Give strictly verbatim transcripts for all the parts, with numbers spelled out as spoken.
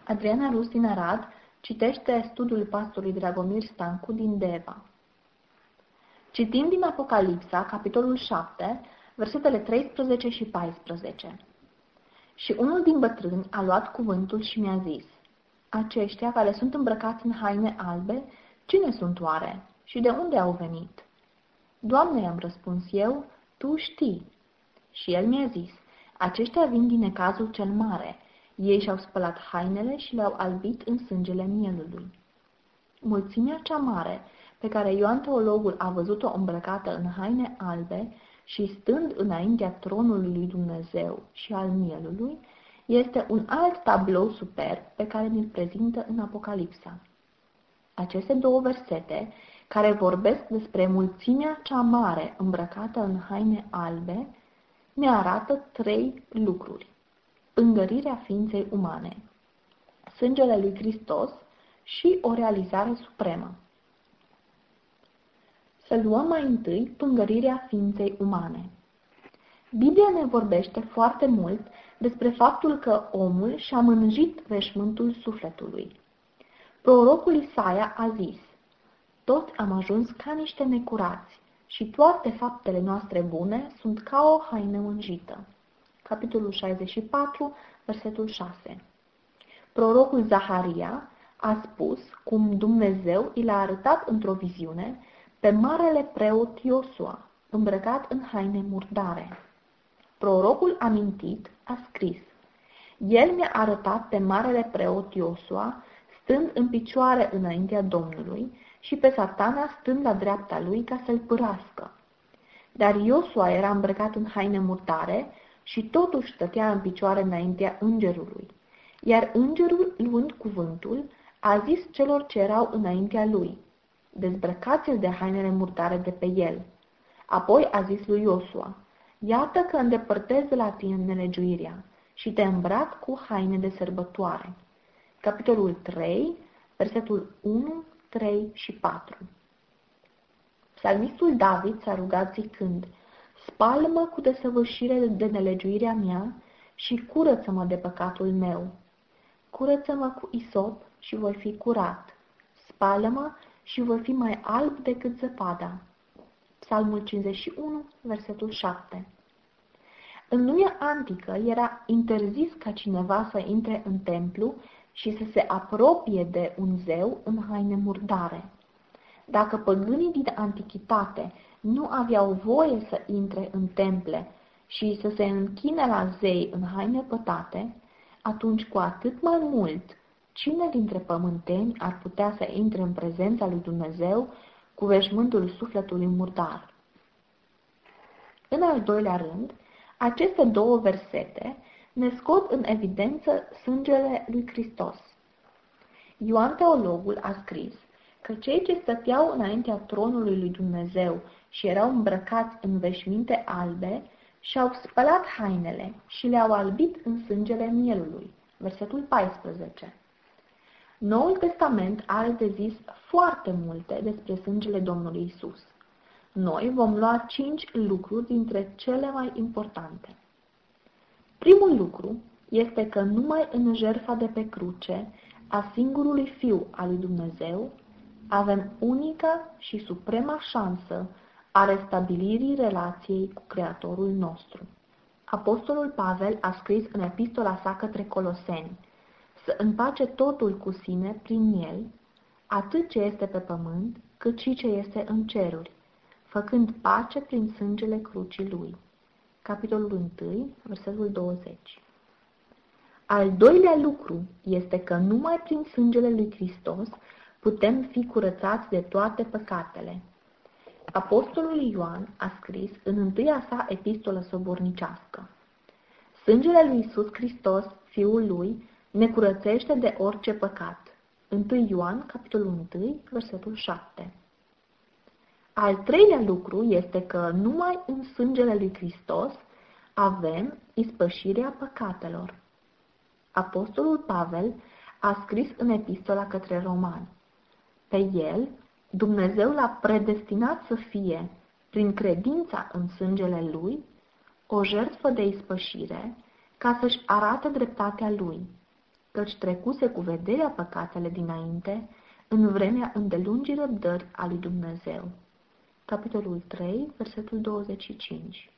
Adriana Rus din Arad citește studiul pastorului Dragomir Stancu din Deva. Citim din Apocalipsa, capitolul șapte, versetele treisprezece și paisprezece. Și unul din bătrâni a luat cuvântul și mi-a zis: aceștia care sunt îmbrăcați în haine albe, cine sunt oare și de unde au venit? Doamne, i-am răspuns eu, Tu știi. Și el mi-a zis: aceștia vin din necazul cel mare. Ei și-au spălat hainele și le-au albit în sângele mielului. Mulțimea cea mare, pe care Ioan Teologul a văzut-o îmbrăcată în haine albe și stând înaintea tronului lui Dumnezeu și al mielului, este un alt tablou superb pe care ne-l prezintă în Apocalipsa. Aceste două versete, care vorbesc despre mulțimea cea mare îmbrăcată în haine albe, ne arată trei lucruri: pângărirea ființei umane, sângele lui Hristos și o realizare supremă. Să luăm mai întâi pângărirea ființei umane. Biblia ne vorbește foarte mult despre faptul că omul și-a mânjit veșmântul sufletului. Prorocul Isaia a zis: toți am ajuns ca niște necurați și toate faptele noastre bune sunt ca o haină mânjită. Capitolul șaizeci și patru, versetul șase. Prorocul Zaharia a spus cum Dumnezeu i l-a arătat într-o viziune pe marele preot Iosua, îmbrăcat în haine murdare. Prorocul amintit a scris: el mi-a arătat pe marele preot Iosua stând în picioare înaintea Domnului și pe Satana stând la dreapta lui ca să-l pârască. Dar Iosua era îmbrăcat în haine murdare și totuși stătea în picioare înaintea îngerului. Iar îngerul, luând cuvântul, a zis celor ce erau înaintea lui: dezbrăcați-l de hainele murdare de pe el. Apoi a zis lui Iosua: iată că îndepărtez de la tine nelegiuirea și te îmbrac cu haine de sărbătoare. Capitolul trei, versetul unu, trei și patru. Psalmistul David s-a rugat zicând: spală-mă cu desăvârșire de nelegiuirea mea și curăță-mă de păcatul meu. Curăță-mă cu isop și voi fi curat. Spală-mă și voi fi mai alb decât zăpada. Psalmul cincizeci și unu, versetul șapte. În lumea antică era interzis ca cineva să intre în templu și să se apropie de un zeu în haine murdare. Dacă păgânii din antichitate nu aveau voie să intre în temple și să se închine la zei în haine pătate, atunci cu atât mai mult, cine dintre pământeni ar putea să intre în prezența lui Dumnezeu cu veșmântul sufletului murdar? În al doilea rând, aceste două versete ne scot în evidență sângele lui Hristos. Ioan Teologul a scris că cei ce stăteau înaintea tronului lui Dumnezeu și erau îmbrăcați în veșminte albe și-au spălat hainele și le-au albit în sângele mielului. Versetul paisprezece. Noul Testament are de zis foarte multe despre sângele Domnului Isus. Noi vom lua cinci lucruri dintre cele mai importante. Primul lucru este că numai în jertfa de pe cruce a singurului Fiu al lui Dumnezeu avem unica și suprema șansă a restabilirii relației cu Creatorul nostru. Apostolul Pavel a scris în epistola sa către Coloseni să împace totul cu sine prin el, atât ce este pe pământ, cât și ce este în ceruri, făcând pace prin sângele crucii lui. Capitolul unu, versetul douăzeci. Al doilea lucru este că numai prin sângele lui Hristos putem fi curățați de toate păcatele. Apostolul Ioan a scris în întâia sa epistolă sobornicească: sângele lui Iisus Hristos, Fiul lui, ne curățește de orice păcat. întâi Ioan, capitolul unu, versetul șapte. Al treilea lucru este că numai în sângele lui Hristos avem ispășirea păcatelor. Apostolul Pavel a scris în epistola către Romani: pe el, Dumnezeu l-a predestinat să fie, prin credința în sângele lui, o jertfă de ispășire, ca să-și arate dreptatea lui, căci trecuse cu vederea păcatele dinainte, în vremea îndelungii răbdări a lui Dumnezeu. Capitolul trei, versetul douăzeci și cinci.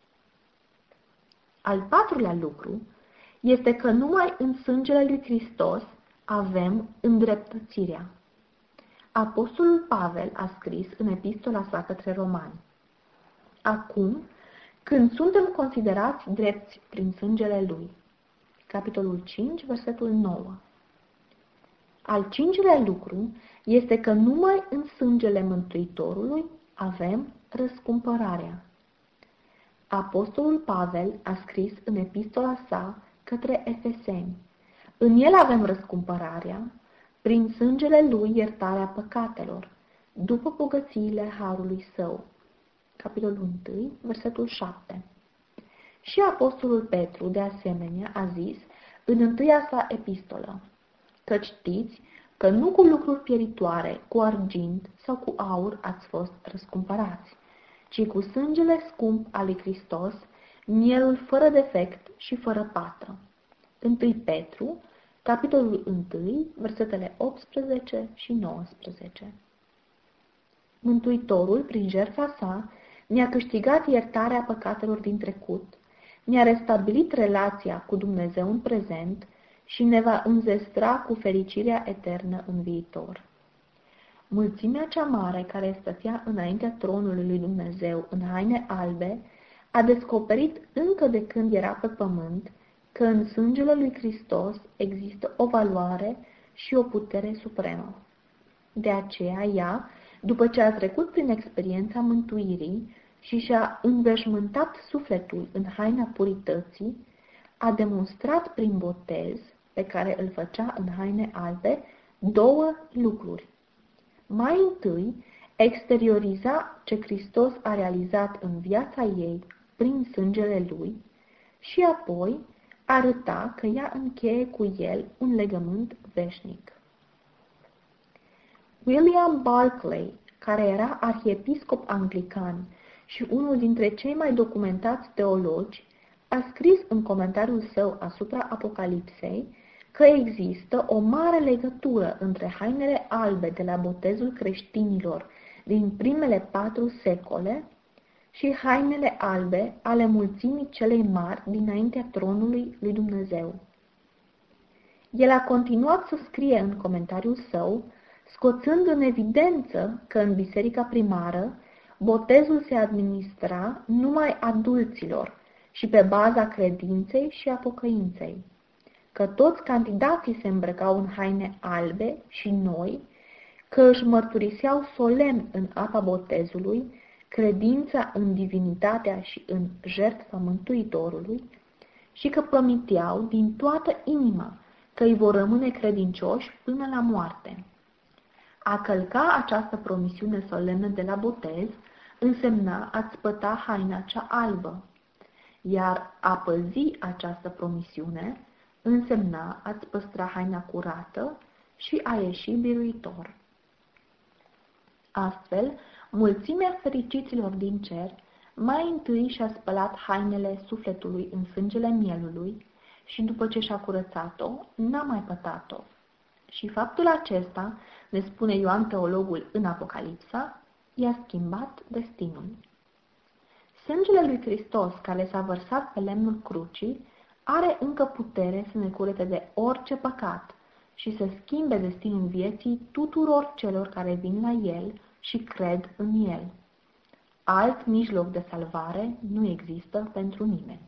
Al patrulea lucru este că numai în sângele lui Hristos avem îndreptățirea. Apostolul Pavel a scris în epistola sa către romani: Acum, când suntem considerați drepți prin sângele lui. Capitolul cinci, versetul nouă. Al cincilea lucru este că numai în sângele Mântuitorului avem răscumpărarea. Apostolul Pavel a scris în epistola sa către Efeseni: În el avem răscumpărarea, prin sângele lui iertarea păcatelor, după bogățiile harului său. Capitolul unu, versetul șapte. Și apostolul Petru, de asemenea, a zis în întâia sa epistolă: Că știți că nu cu lucruri pieritoare, cu argint sau cu aur ați fost răscumpărați, ci cu sângele scump al lui Hristos, mielul fără defect și fără patră. întâi Petru, capitolul unu, versetele optsprezece și nouăsprezece. Mântuitorul, prin jertfa sa, ne-a câștigat iertarea păcatelor din trecut, ne-a restabilit relația cu Dumnezeu în prezent și ne va înzestra cu fericirea eternă în viitor. Mulțimea cea mare care stătea înaintea tronului lui Dumnezeu în haine albe a descoperit încă de când era pe pământ că în sângele lui Hristos există o valoare și o putere supremă. De aceea ea, după ce a trecut prin experiența mântuirii și și-a înveșmântat sufletul în haina purității, a demonstrat prin botez, pe care îl făcea în haine albe, două lucruri. Mai întâi, exterioriza ce Hristos a realizat în viața ei prin sângele lui și apoi arăta că ea încheie cu el un legământ veșnic. William Barclay, care era arhiepiscop anglican și unul dintre cei mai documentați teologi, a scris în comentariul său asupra Apocalipsei că există o mare legătură între hainele albe de la botezul creștinilor din primele patru secole și hainele albe ale mulțimii celei mari dinaintea tronului lui Dumnezeu. El a continuat să scrie în comentariul său, scoțând în evidență că în biserica primară botezul se administra numai adulților și pe baza credinței și a pocăinței, că toți candidații se îmbrăcau în haine albe și noi, că își mărturiseau solemn în apa botezului credința în divinitatea și în jertfa Mântuitorului și că promiteau din toată inima că îi vor rămâne credincioși până la moarte. A călca această promisiune solemnă de la botez însemna a-ți spăta haina cea albă, iar a păzi această promisiune însemna a-ți păstra haina curată și a ieși biruitor. Astfel, mulțimea fericiților din cer mai întâi și-a spălat hainele sufletului în sângele mielului și după ce și-a curățat-o, n-a mai pătat-o. Și faptul acesta, ne spune Ioan Teologul în Apocalipsa, i-a schimbat destinul. Sângele lui Hristos, care s-a vărsat pe lemnul crucii, are încă putere să ne curete de orice păcat și să schimbe destinul vieții tuturor celor care vin la El și cred în El. Alt mijloc de salvare nu există pentru nimeni.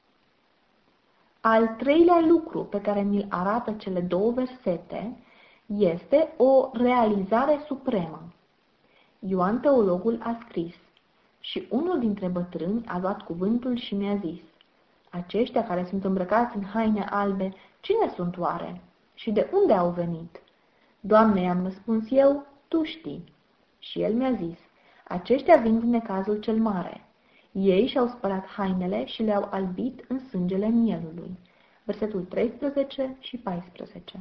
Al treilea lucru pe care ni-l arată cele două versete este o realizare supremă. Ioan Teologul a scris: și unul dintre bătrâni a luat cuvântul și mi-a zis: aceștia care sunt îmbrăcați în haine albe, cine sunt oare? Și de unde au venit? Doamne, i-am răspuns eu, tu știi. Și el mi-a zis: aceștia vin din necazul cel mare. Ei și-au spălat hainele și le-au albit în sângele mielului. Versetul treisprezece și paisprezece.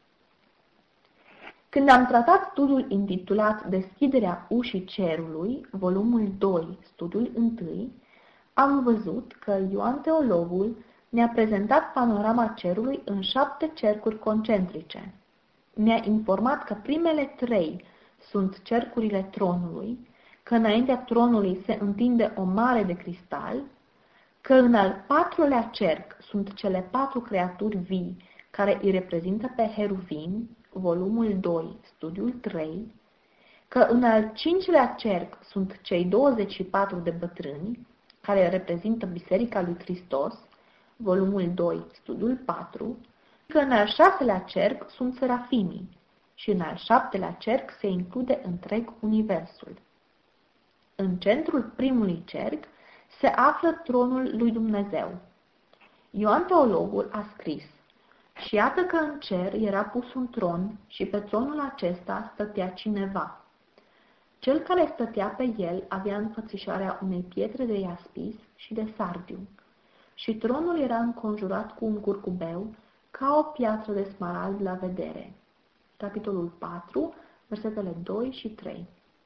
Când am tratat studiul intitulat Deschiderea ușii cerului, volumul doi, studiul unu, am văzut că Ioan Teologul ne-a prezentat panorama cerului în șapte cercuri concentrice. Ne-a informat că primele trei sunt cercurile tronului, că înaintea tronului se întinde o mare de cristal, că în al patrulea cerc sunt cele patru creaturi vii care îi reprezintă pe heruvim, volumul doi, studiul trei, că în al cincilea cerc sunt cei douăzeci și patru de bătrâni, care reprezintă Biserica lui Hristos, volumul doi, studiul patru, că în al șaselea cerc sunt serafimii și în al șaptelea cerc se include întreg universul. În centrul primului cerc se află tronul lui Dumnezeu. Ioan Teologul a scris: și iată că în cer era pus un tron și pe tronul acesta stătea cineva. Cel care stătea pe el avea înfățișarea unei pietre de iaspis și de sardiu, și tronul era înconjurat cu un curcubeu, ca o piatră de smarald la vedere. Capitolul patru, versetele doi și trei.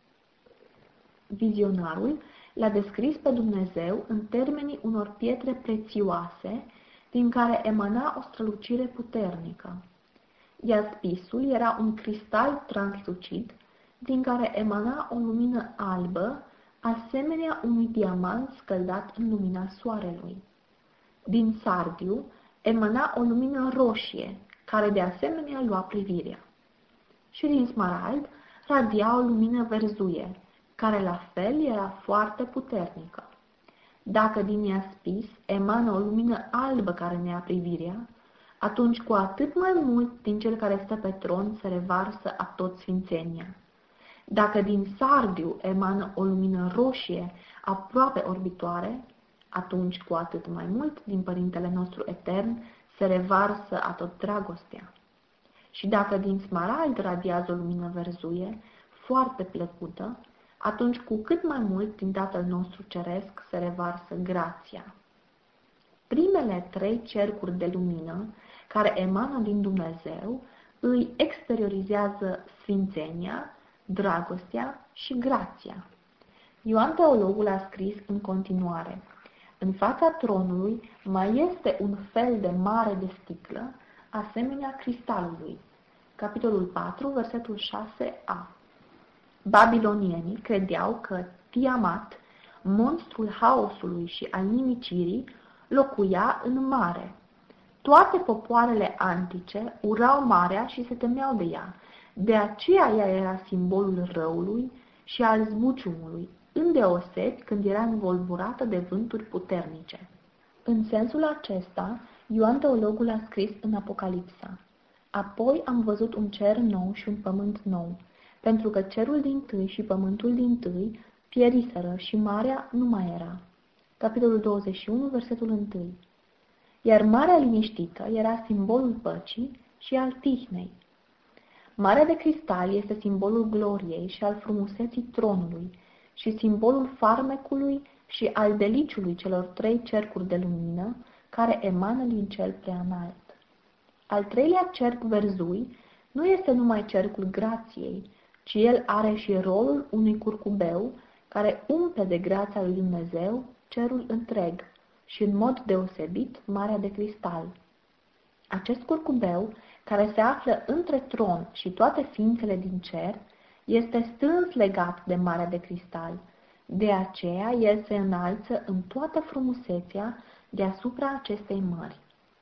Vizionarul l-a descris pe Dumnezeu în termenii unor pietre prețioase, din care emana o strălucire puternică. Iaspisul era un cristal translucid, din care emana o lumină albă, asemenea unui diamant scăldat în lumina soarelui. Din sardiu emana o lumină roșie, care de asemenea lua privirea. Și din smarald radia o lumină verzuie, care la fel era foarte puternică. Dacă din iaspis emană o lumină albă care ne ia privirea, atunci cu atât mai mult din cel care stă pe tron se revarsă a tot sfințenia. Dacă din sardiu emană o lumină roșie aproape orbitoare, atunci cu atât mai mult din Părintele nostru etern se revarsă a tot dragostea. Și dacă din smarald radiază o lumină verzuie, foarte plăcută, atunci cu cât mai mult din Tatăl nostru ceresc se revarsă grația. Primele trei cercuri de lumină care emană din Dumnezeu îi exteriorizează sfințenia, dragostea și grația. Ioan Teologul a scris în continuare: în fața tronului mai este un fel de mare de sticlă, asemenea cristalului. Capitolul patru, versetul șase a. Babilonienii credeau că Tiamat, monstrul haosului și al nimicirii, locuia în mare. Toate popoarele antice urau marea și se temeau de ea, de aceea ea era simbolul răului și al zbuciumului, îndeosebi când era învolburată de vânturi puternice. În sensul acesta, Ioan Teologul a scris în Apocalipsa: apoi am văzut un cer nou și un pământ nou, pentru că cerul dintâi și pământul dintâi pieriseră și marea nu mai era. Capitolul douăzeci și unu, versetul unu. Iar marea liniștită era simbolul păcii și al tihnei. Marea de cristal este simbolul gloriei și al frumuseții tronului și simbolul farmecului și al deliciului celor trei cercuri de lumină care emană din cel preanalt. Al treilea cerc verzui nu este numai cercul grației, ci el are și rolul unui curcubeu care umple de grația lui Dumnezeu cerul întreg și în mod deosebit Marea de Cristal. Acest curcubeu, care se află între tron și toate ființele din cer, este strâns legat de Marea de Cristal. De aceea el se înalță în toată frumusețea deasupra acestei mări.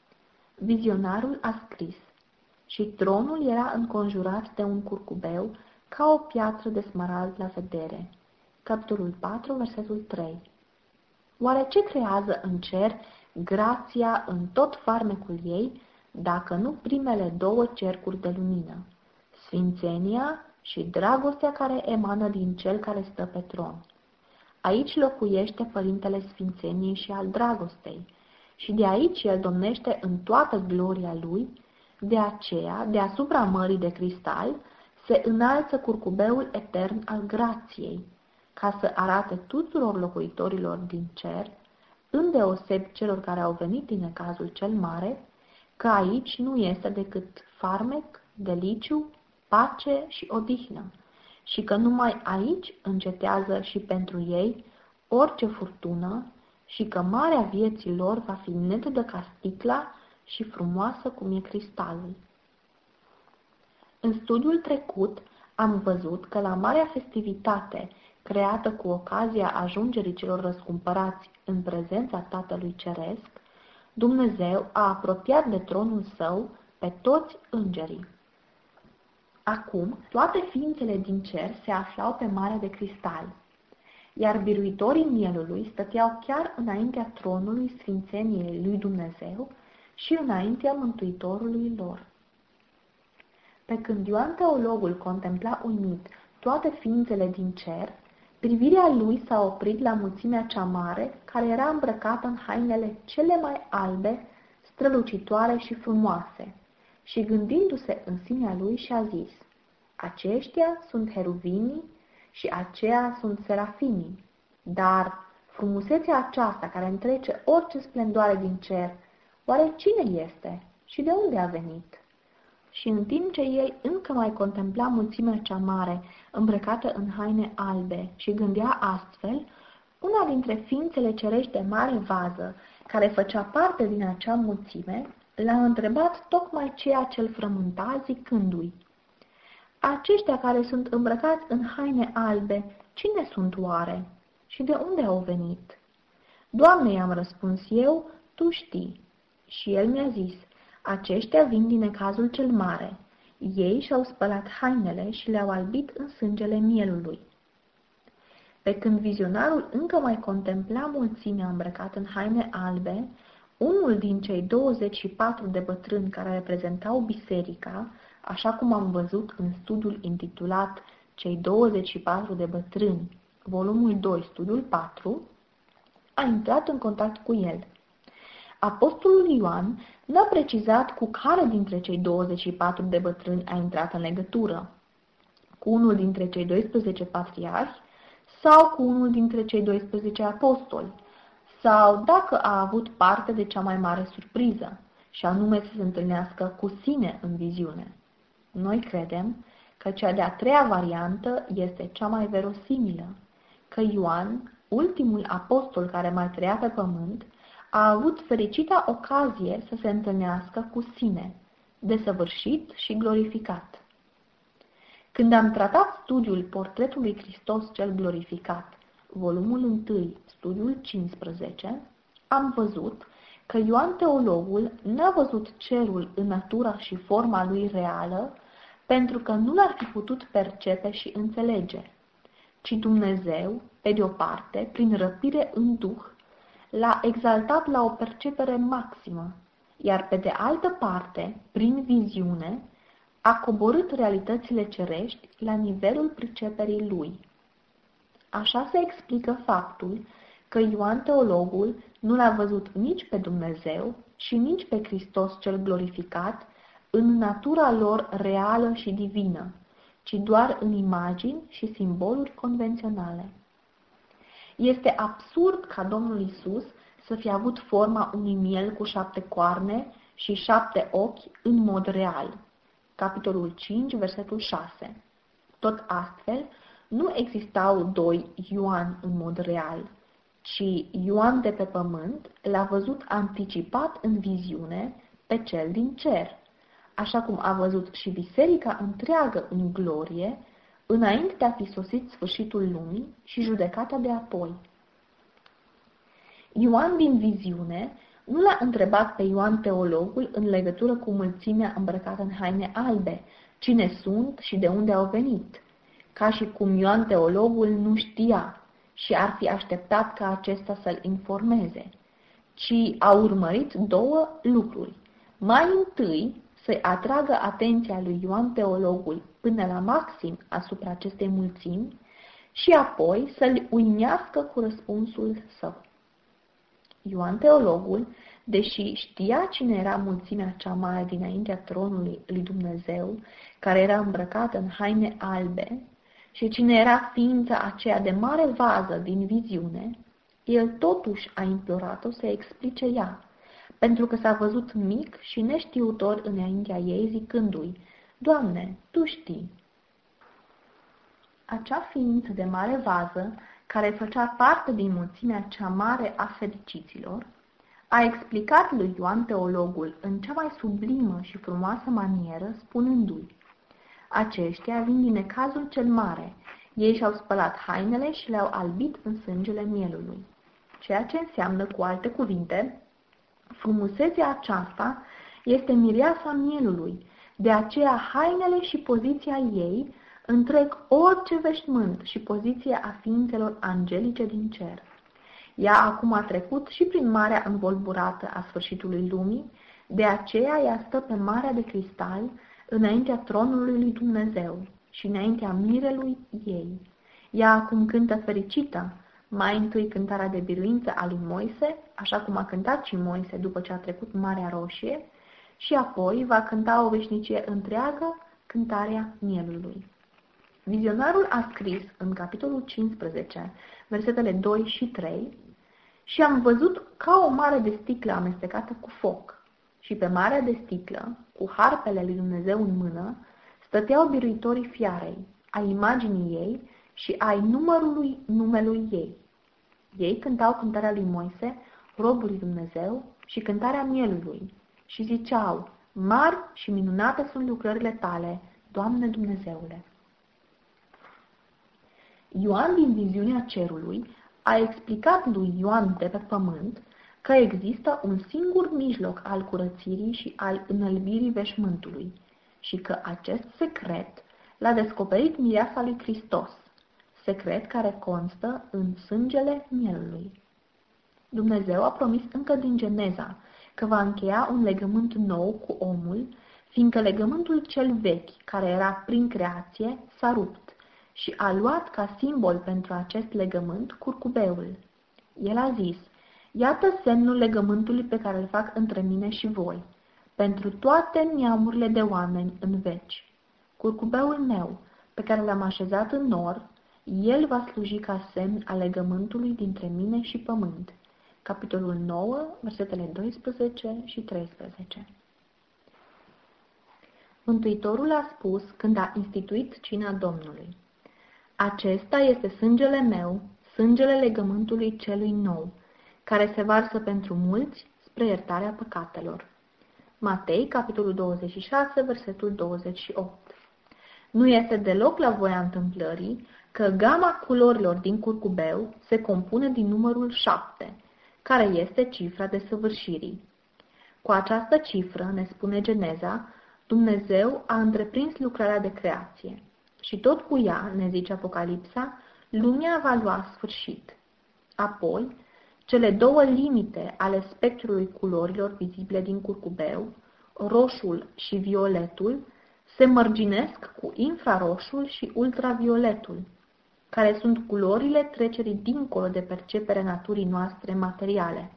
Vizionarul a scris: și tronul era înconjurat de un curcubeu ca o piatră de smarald la vedere. Capitolul patru, versetul trei. Oare ce creează în cer grația în tot farmecul ei, dacă nu primele două cercuri de lumină, sfințenia și dragostea care emană din cel care stă pe tron? Aici locuiește Părintele Sfințeniei și al dragostei, și de aici el domnește în toată gloria lui. De aceea, deasupra mării de cristal, se înalță curcubeul etern al grației, ca să arate tuturor locuitorilor din cer, îndeosebi celor care au venit din necazul cel mare, că aici nu este decât farmec, deliciu, pace și odihnă, și că numai aici încetează și pentru ei orice furtună și că marea vieții lor va fi netedă ca sticla și frumoasă cum e cristalul. În studiul trecut am văzut că la marea festivitate creată cu ocazia ajungerii celor răscumpărați în prezența Tatălui Ceresc, Dumnezeu a apropiat de tronul său pe toți îngerii. Acum, toate ființele din cer se aflau pe marea de cristal, iar biruitorii mielului stăteau chiar înaintea tronului sfințeniei lui Dumnezeu și înaintea Mântuitorului lor. Pe când Ioan Teologul contempla uimit toate ființele din cer, privirea lui s-a oprit la mulțimea cea mare, care era îmbrăcată în hainele cele mai albe, strălucitoare și frumoase, și gândindu-se în sinea lui și-a zis: aceștia sunt heruvimii și aceia sunt serafimii, dar frumusețea aceasta care întrece orice splendoare din cer, oare cine este și de unde a venit? Și în timp ce el încă mai contempla mulțimea cea mare, îmbrăcată în haine albe, și gândea astfel, una dintre ființele cerești de mare vază, care făcea parte din acea mulțime, l-a întrebat tocmai ceea ce îl frământa, zicându-i: aceștia care sunt îmbrăcați în haine albe, cine sunt oare și de unde au venit? Doamne, i-am răspuns eu, tu știi. Și el mi-a zis: aceștia vin din necazul cel mare. Ei și-au spălat hainele și le-au albit în sângele mielului. Pe când vizionarul încă mai contempla mulțimea îmbrăcată în haine albe, unul din cei douăzeci și patru de bătrâni care reprezentau biserica, așa cum am văzut în studiul intitulat Cei douăzeci și patru de bătrâni, volumul doi, studiul patru, a intrat în contact cu el. Apostolul Ioan n-a precizat cu care dintre cei douăzeci și patru de bătrâni a intrat în legătură, cu unul dintre cei doisprezece patriarhi sau cu unul dintre cei doisprezece apostoli, sau dacă a avut parte de cea mai mare surpriză, și anume să se întâlnească cu sine în viziune. Noi credem că cea de-a treia variantă este cea mai verosimilă, că Ioan, ultimul apostol care mai trăia pe pământ, a avut fericita ocazie să se întâlnească cu sine, desăvârșit și glorificat. Când am tratat studiul Portretului Hristos cel glorificat, volumul unu, studiul cincisprezece, am văzut că Ioan Teologul n-a văzut cerul în natura și forma lui reală, pentru că nu l-ar fi putut percepe și înțelege, ci Dumnezeu, pe de o parte, prin răpire în duh, l-a exaltat la o percepere maximă, iar pe de altă parte, prin viziune, a coborât realitățile cerești la nivelul priceperii lui. Așa se explică faptul că Ioan Teologul nu l-a văzut nici pe Dumnezeu și nici pe Hristos cel glorificat în natura lor reală și divină, ci doar în imagini și simboluri convenționale. Este absurd ca Domnul Isus să fie avut forma unui miel cu șapte coarne și șapte ochi în mod real. Capitolul cinci, versetul șase. Tot astfel, nu existau doi Ioan în mod real, ci Ioan de pe pământ l-a văzut anticipat în viziune pe cel din cer, așa cum a văzut și biserica întreagă în glorie, înainte de a fi sosit sfârșitul lumii și judecata de apoi. Ioan din viziune nu l-a întrebat pe Ioan Teologul în legătură cu mulțimea îmbrăcată în haine albe, cine sunt și de unde au venit, ca și cum Ioan Teologul nu știa și ar fi așteptat ca acesta să-l informeze, ci a urmărit două lucruri. Mai întâi, să-i atragă atenția lui Ioan Teologul până la maxim asupra acestei mulțimi și apoi să-l uimească cu răspunsul său. Ioan Teologul, deși știa cine era mulțimea cea mare dinaintea tronului lui Dumnezeu, care era îmbrăcată în haine albe, și cine era ființa aceea de mare vază din viziune, el totuși a implorat-o să explice ea, pentru că s-a văzut mic și neștiutor înaintea ei, zicându-i: Doamne, Tu știi. Acea ființă de mare vază care făcea parte din mulțimea cea mare a fericiților, a explicat lui Ioan teologul în cea mai sublimă și frumoasă manieră, spunându-i: aceștia vin din necazul cel mare, ei și-au spălat hainele și le-au albit în sângele mielului. Ceea ce înseamnă, cu alte cuvinte, frumusețea aceasta este mireasa mielului, de aceea hainele și poziția ei întreg orice veșmânt și poziția a ființelor angelice din cer. Ea acum a trecut și prin marea învolburată a sfârșitului lumii, de aceea ea stă pe marea de cristal, înaintea tronului lui Dumnezeu și înaintea mirelui ei. Ea acum cântă fericită, mai întâi cântarea de biruință a lui Moise, așa cum a cântat și Moise după ce a trecut Marea Roșie, și apoi va cânta o veșnicie întreagă cântarea mielului. Vizionarul a scris în capitolul cincisprezece, versetele doi și trei, și am văzut ca o mare de sticlă amestecată cu foc, și pe marea de sticlă, cu harpele lui Dumnezeu în mână, stăteau biruitorii fiarei, ai imaginii ei și ai numărului numelui ei. Ei cântau cântarea lui Moise, robul lui Dumnezeu, și cântarea mielului, și ziceau: mari și minunate sunt lucrările tale, Doamne Dumnezeule. Ioan din viziunea cerului a explicat lui Ioan de pe pământ că există un singur mijloc al curățirii și al înălbirii veșmântului și că acest secret l-a descoperit mireasa lui Hristos, secret care constă în sângele mielului. Dumnezeu a promis încă din Geneza că va încheia un legământ nou cu omul, fiindcă legământul cel vechi, care era prin creație, s-a rupt și a luat ca simbol pentru acest legământ curcubeul. El a zis: iată semnul legământului pe care îl fac între mine și voi, pentru toate neamurile de oameni în veci. Curcubeul meu, pe care l-am așezat în nor, el va sluji ca semn al legământului dintre mine și pământ. Capitolul nouă, versetele doisprezece și treisprezece. Mântuitorul a spus când a instituit cina Domnului: acesta este sângele meu, sângele legământului celui nou, care se varsă pentru mulți spre iertarea păcatelor. Matei, capitolul douăzeci și șase, versetul douăzeci și opt. Nu este deloc la voia întâmplării că gama culorilor din curcubeu se compune din numărul șapte, care este cifra desăvârșirii. Cu această cifră, ne spune Geneza, Dumnezeu a întreprins lucrarea de creație. Și tot cu ea, ne zice Apocalipsa, lumea va lua sfârșit. Apoi, cele două limite ale spectrului culorilor vizibile din curcubeu, roșul și violetul, se mărginesc cu infraroșul și ultravioletul, care sunt culorile trecerii dincolo de perceperea naturii noastre materiale.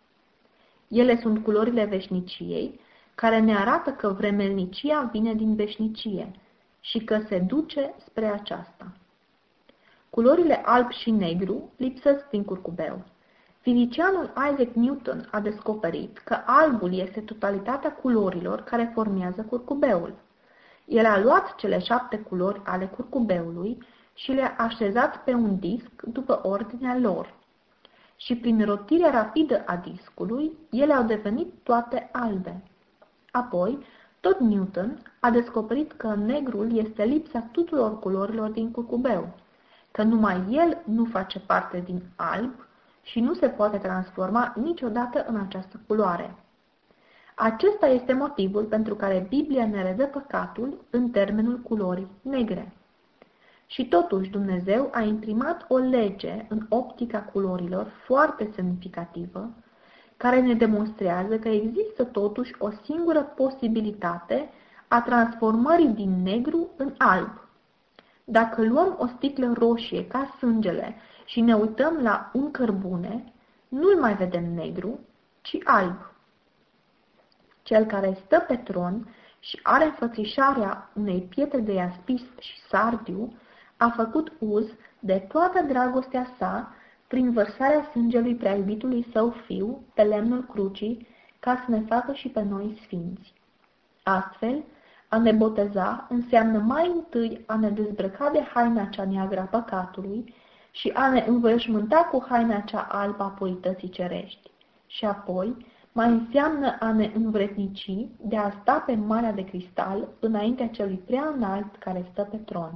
Ele sunt culorile veșniciei, care ne arată că vremelnicia vine din veșnicie și că se duce spre aceasta. Culorile alb și negru lipsesc din curcubeu. Fizicianul Isaac Newton a descoperit că albul este totalitatea culorilor care formează curcubeul. El a luat cele șapte culori ale curcubeului și le-a așezat pe un disc după ordinea lor. Și prin rotirea rapidă a discului, ele au devenit toate albe. Apoi, tot Newton a descoperit că negrul este lipsa tuturor culorilor din curcubeu, că numai el nu face parte din alb și nu se poate transforma niciodată în această culoare. Acesta este motivul pentru care Biblia ne redă păcatul în termenul culorii negre. Și totuși Dumnezeu a imprimat o lege în optica culorilor foarte semnificativă, care ne demonstrează că există totuși o singură posibilitate a transformării din negru în alb. Dacă luăm o sticlă roșie ca sângele și ne uităm la un cărbune, nu-l mai vedem negru, ci alb. Cel care stă pe tron și are înfățișarea unei pietre de iaspis și sardiu a făcut uz de toată dragostea sa prin vărsarea sângelui prea iubitului său fiu pe lemnul crucii, ca să ne facă și pe noi sfinți. Astfel, a ne boteza înseamnă mai întâi a ne dezbrăca de haina cea neagră a păcatului și a ne înveșmânta cu haina cea albă a purității cerești. Și apoi mai înseamnă a ne învrednici de a sta pe marea de cristal înaintea celui prea înalt care stă pe tron.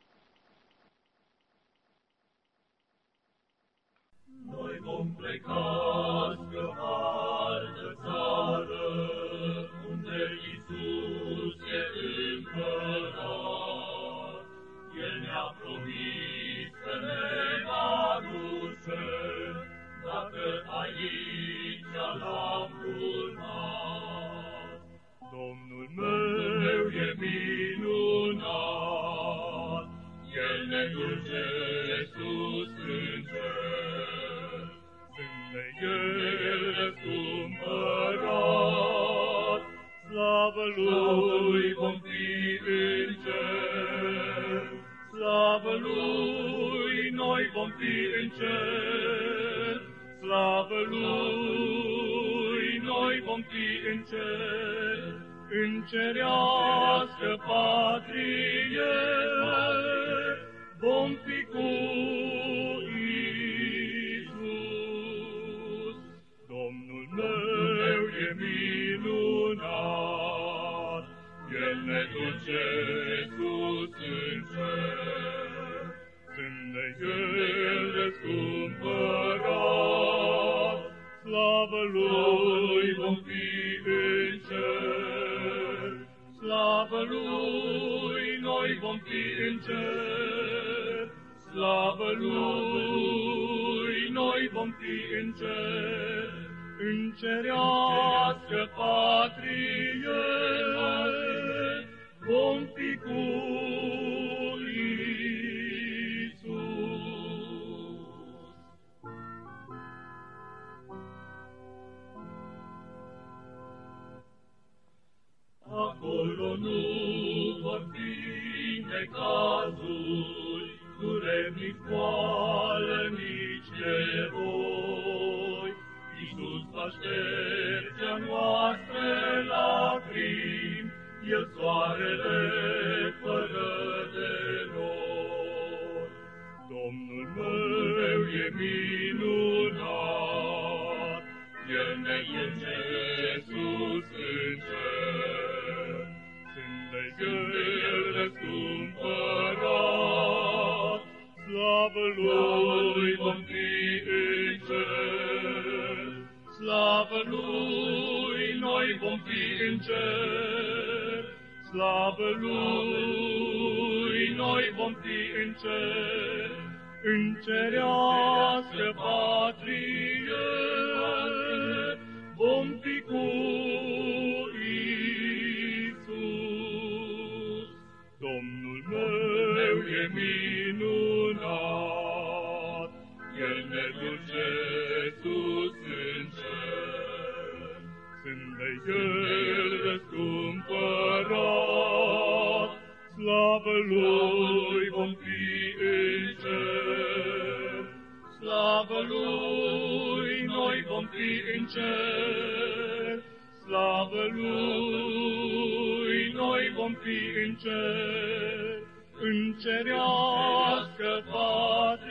Noi vom pleca spre o altă țară, unde Iisus e împărat. El ne-a promis că ne va duce, dacă aici l-am urmat. Domnul meu e minunat, El ne duce sus în cer. Sunt El răscumpărat, slavă Lui vom fi în cer. Slavă Lui noi vom fi în cer. Slavă Lui noi vom fi în cer. În cerească patrie vom fi cu Iisus. Domnul meu e minunat, El ne duce sus în cer. Sunt El răscumpărat, slavă Lui vom fi în cer. Slavă Lui noi vom fi în cer. Slavă Lui noi vom fi în cer. În cerească patrie vom fi cu Iisus. Acolo nu vor fi necazuri, dureri, nici boală, nici nevoi. Iisus va șterge a noastre lacrimi, El soarele fără de noi. Domnul meu e minunat, El ne duce sus în cer. Sunt El răscumpărat, slavă Lui vom fi în cer. Slavă Lui noi vom fi în cer. Slavă Lui noi vom fi în cer. În cerească patrie vom fi cu Iisus. Domnul meu e minunat, El ne duce sus în cer. Sunt El răscumpărat, slavă Lui vom fi în cer. Slavă Lui noi vom fi în cer. Slavă Lui noi vom fi în cer. În cerească patrie